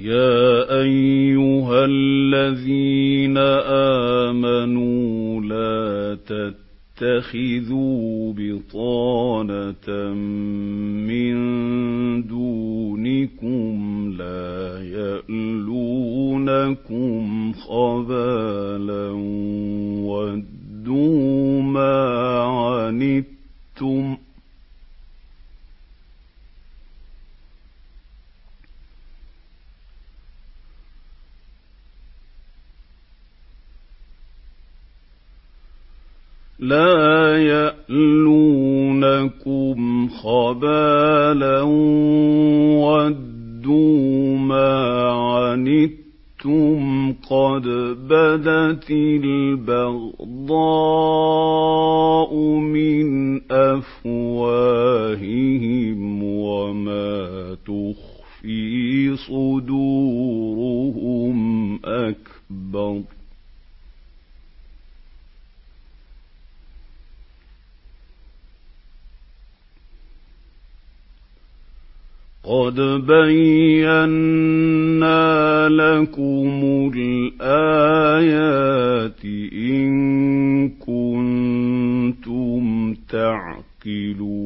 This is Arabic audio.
يا أيها الذين آمنوا لا تتخذوا بطانة من دونكم لا يألونكم خبالا ودوا ما عنتم قد بدت البغضاء من أفواههم وما تخفي صدورهم أكبر قد بينا لكم الآيات إن كنتم تعقلون